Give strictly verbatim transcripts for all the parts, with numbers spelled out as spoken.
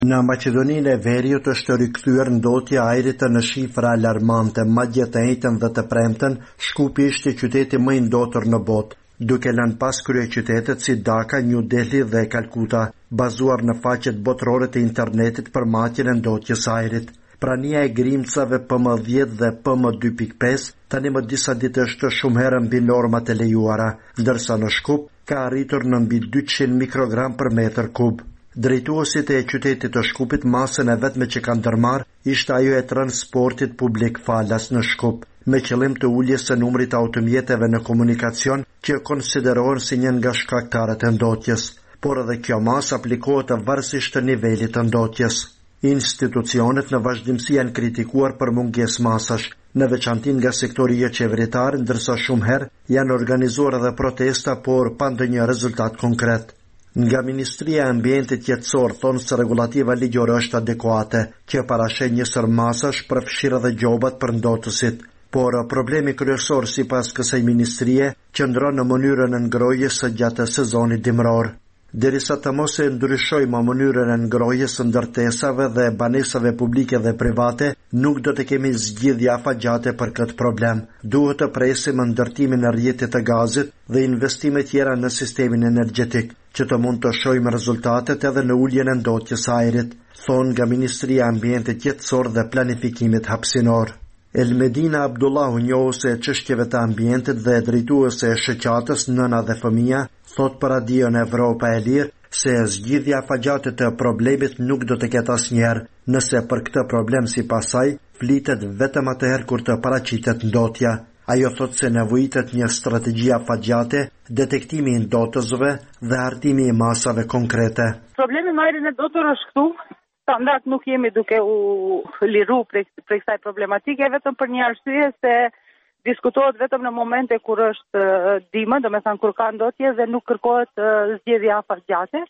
Në Maqedoninë e Veriut është rikthyer ndotja e ajrit në shifra alarmante, madje të njëjtën dhe të premten, Shkupi ishte qyteti më i ndotur në botë, duke lënë pas kryeqytetet si Dhaka, New Delhi dhe Kalkuta, bazuar në faqet botërore të internetit për matjen e ndotjes së ajrit. Prania e grimcave P M dhjetë dhe P M dy pikë pesë tani më disa ditë është shumë herë mbi normat e lejuara, ndërsa në Shkup ka arritur në mbi dyqind mikrogram për metër kub. Drejtuesit e qytetit të Shkupit, masën e vetme që kanë ndërmarrë ishte ajo e transportit publik falas në Shkup, me qëllim të uljes së numrit të automjeteve në komunikacion që konsiderohen si një nga shkaktarët e ndotjes, por edhe kjo masë aplikohet varësisht të nivelit të ndotjes. Institucionet në vazhdimsi janë kritikuar për mungesë masash, në veçantin nga sektori jo qeveritar, ndërsa shumë herë janë organizuar edhe protesta, por pa ndonjë rezultat konkret. Nga Ministria e Ambientit Jetësor thonë se regulativa ligjore është adekuate, që parasheh një sër masash përfshirë edhe gjobat për ndotësit, por problemi kryesor sipas kësaj ministrie qëndron në mënyrën e ngrohjes së gjatë sezonit dimror. Derisa të mos e ndryshojmë mënyrën e ngrohjes së ndërtesave dhe banesave publike dhe private, nuk do të kemi zgjidhje afatgjate për këtë problem. Duhet të presim ndërtimin e rrjetit të gazit dhe investime tjera në sistemin energjetik, që të mund të shohim rezultatet edhe në uljen e ndotjes së ajrit, thonë nga Ministria e Ambientit Jetësor dhe Planifikimit Hapësinor. Elmedina Abdullahu, njohëse e çështjeve të ambientit dhe drejtuese e shoqatës Nëna dhe Fëmia, thot për Radion Evropa e Lirë se zgjidhja afatgjate të problemit nuk do të ketë asnjëherë, nëse për këtë problem sipas saj flitet vetëm atëherë kur të paraqitet ndotja. Ajo thot se nevojitet një strategji afatgjate, detektimi i ndotësve dhe hartimi i masave konkrete. Problemi me ajrin e ndotur është këtu. Standard nuk jemi duke u liru prej kësaj problematike, vetëm për një arsye se diskutohet vetëm në momente kur është dimër, do me thënë kur ka ndotje dhe nuk kërkohet zgjedhja afatgjate.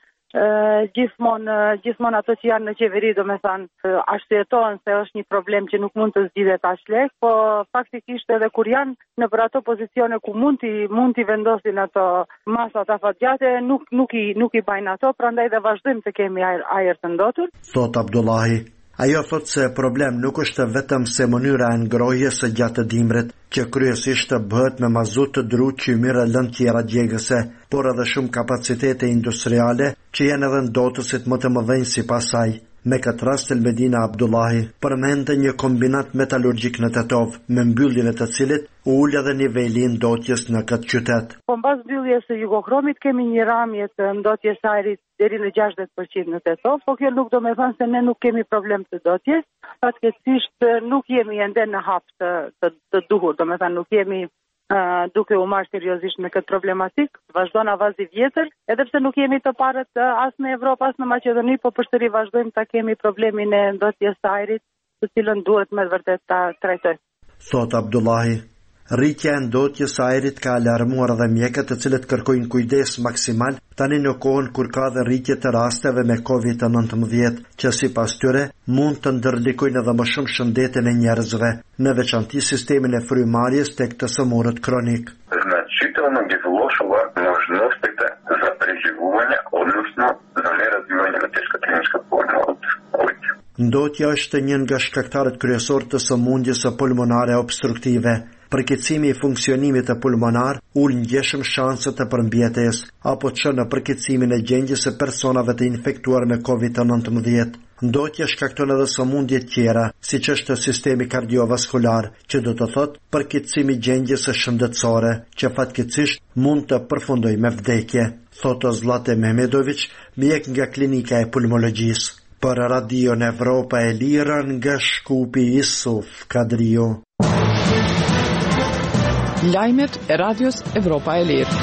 Gjithmonë gjithmonë ato që janë në qeveri, do me thënë, arsyetohen se është një problem që nuk mund të zgjidhet aq lehtë, po faktikisht edhe kur janë në për ato pozicione ku mund t'i mund t'i vendosin ato masat afatgjate, nuk nuk i nuk i bajnë ato, prandaj dhe vazhdojmë të kemi ajër, ajër të ndotur. Thot Abdullahi. Ajo thot se problem nuk është vetëm se mënyra e ngrohjes së gjatë dimrit, që kryesisht bëhet me mazut të dru, qymir e lëndë tjera djegëse, por edhe shumë kapacitete industriale që janë edhe ndotësit më të mëdhenj sipas saj. Me këtë rast Elmedina Abdullahi përmendë një kombinat metalurgjik në Tetov, me mbylljen e të cilit u ul edhe niveli i ndotjes në këtë qytet. Po mbas mbylljes së Jugokromit kemi një ramje të ndotjes së ajrit deri në gjashtëdhjetë përqind në Tetov, po kjo nuk do me thënë se ne nuk kemi problem të ndotjes, fatkeqësisht nuk jemi ende në hap të, të, të duhur, do me thënë nuk jemi Uh, duke u marrë seriozisht me këtë problematik, vazhdon avazi vjetër, edhe pse nuk jemi të parët uh, as në Evropë, as në Maqedoni, po përsëri vazhdojmë ta kemi problemin e ndotjes së ajrit, të cilën duhet me vërtet ta trajtojmë. Thot Abdullahi. Rritja e ndotjes së ajrit ka alarmuar edhe mjekët, të cilët kërkojnë kujdes maksimal tani në kohën kur ka dhe rritje të rasteve me kovid nëntëmbëdhjetë, që sipas tyre mund të ndërlikojnë edhe më shumë shëndetin e njerëzve, në veçanti sistemin e frymarrjes tek të sëmurët kronik. Значително ги влошува можностите за преживување, односно за неразвивање на тешка клиничка форма од ковид. Ndotja është një nga shkaktarët kryesor të sëmundjes së pulmonare obstruktive. Përkeqësimi i funksionimit të pulmonar ul ngjeshëm shanset të përmbjetjes, apo që në përkeqësimin e gjendjes së personave të infektuar me kovid nëntëmbëdhjetë. Ndotja shkakton edhe sëmundje tjera, siç është sistemi kardiovaskular, që do të thotë përkeqësimi i gjendjes së shëndetësore, që fatkeqësisht mund të përfundojë me vdekje, thotë Zlate Mehmedović, mjek nga klinika e pulmologjisë. Për Radion Evropa e Lirë nga Shkupi, Isuf Kadriu. Lajmet e Radios Evropa e Lirë.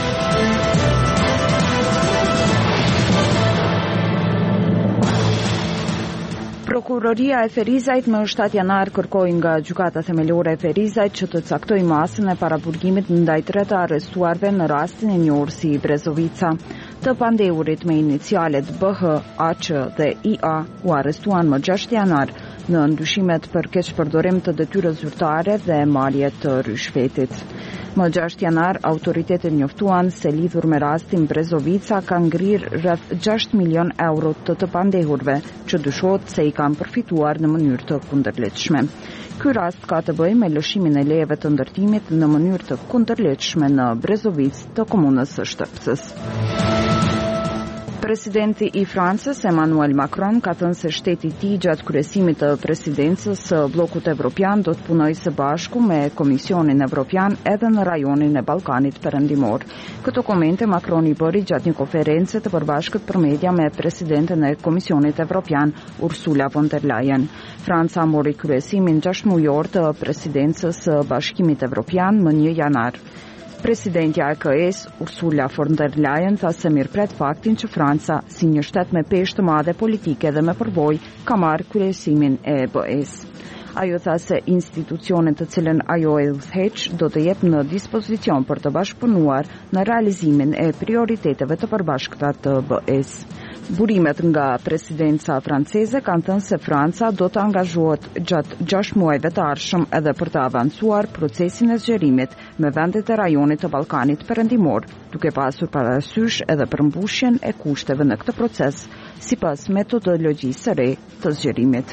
Prokuroria e Ferizajt më shtatë janar kërkoi nga gjykata themelore e Ferizajt që të caktojë masën e paraburgimit ndaj tre të arrestuarve në rastin e njohur si Brezovica. Të pandehurit me inicialet B H, A Q dhe I A u arrestuan më gjashtë janar në ndyshimet për keqpërdorim të detyrës zyrtare dhe marrje të rishfetit. Më gjashtë janar, autoritetet njoftuan se lidhur me rastin Brezovica ka ngrirë rreth gjashtë milion euro të të pandehurve, që dyshohet se i kanë përfituar në mënyrë të kundërlehtëshme. Ky rast ka të bëjë me lëshimin e lejeve të ndërtimit në mënyrë të kundërlehtëshme në Brezovic të komunës së Shtëpsës. Presidenti i Francës, Emmanuel Macron, ka thënë se shteti i tij gjatë kryesimit të presidencës së Bllokut Evropian do të punojë së bashku me Komisionin Evropian edhe në rajonin e Ballkanit Perëndimor. Këto komente Macron i bëri gjatë një konference të përbashkët për media me presidenten e Komisionit Evropian, Ursula von der Leyen. Franca mori kryesimin gjashtë mujor të presidencës së Bashkimit Evropian më një janar. Presidentja e K E-s, Ursula von der Leyen, tha se mirëpret faktin që Franca, si një shtet me peshë të madhe politike dhe me përvojë, ka marrë kryesimin e B E-s. Ajo tha se institucionet të cilën ajo e udhëheq do të jetë në dispozicion për të bashkëpunuar në realizimin e prioriteteve të përbashkëta të B E-s. Burimet nga presidenca franceze kanë thënë se Franca do të angazhohet gjatë gjashtë muajve të ardhshëm edhe për të avancuar procesin e zgjerimit me vendet e rajonit të Ballkanit Perëndimor, duke pasur parasysh edhe përmbushjen e kushteve në këtë proces, sipas metodologjisë së re të zgjerimit.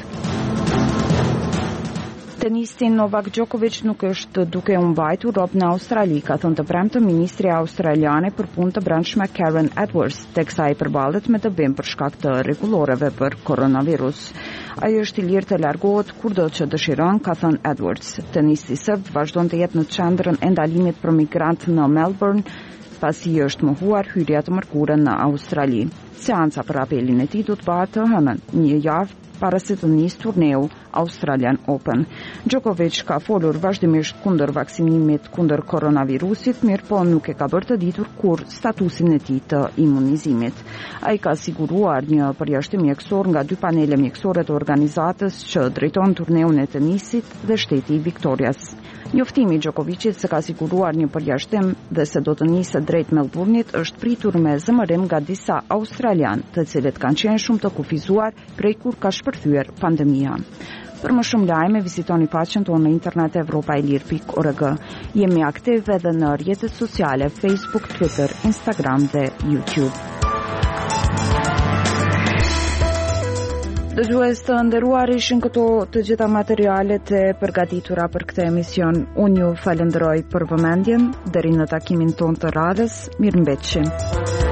Tenisti Novak Djokovic nuk është duke u mbajtur rob në Australi, ka thënë të premte ministri australiane për punë të brendshme Karen Edwards, teksa i përballet me dëbim për shkak të rregulloreve për koronavirus. Ai është i lirë të largohet kurdo që dëshiron, ka thënë Edwards. Tenisti serb vazhdon të jetë në qendrën e ndalimit për migrant në Melbourne, pasi është mohuar hyrja të mërkurën në Australi. Seanca për apelin e tij do të bëhet të hënën, një javë para se të nisë turneu Australian Open. Djokovic ka folur vazhdimisht kundër vaksinimit kundër koronavirusit, mirë po nuk e ka bërë të ditur kur statusin e tij të imunizimit. Ai ka siguruar një përjashtim mjekësor nga dy panele mjekësore të organizatës që drejton turneun e tenisit dhe shteti i Viktorias. Njoftimi i Djokovicit se ka siguruar një përjashtim dhe se do të nisë drejt Melbourne-it është pritur me zemërim nga disa australian, të cilët kanë qenë shumë të kufizuar prej kur ka shpërthyer pandemia. Për më shumë lajme, vizitoni faqen tonë në internet europa e lirë pikë org. Jemi aktiv edhe në rrjetet sociale Facebook, Twitter, Instagram dhe YouTube. Dëgjues të nderuar, ishin këto të gjitha materialet e përgatitura për këtë emision. Unë ju falenderoj për vëmendjen, deri në takimin tonë të radhës, mirëmbëjtje.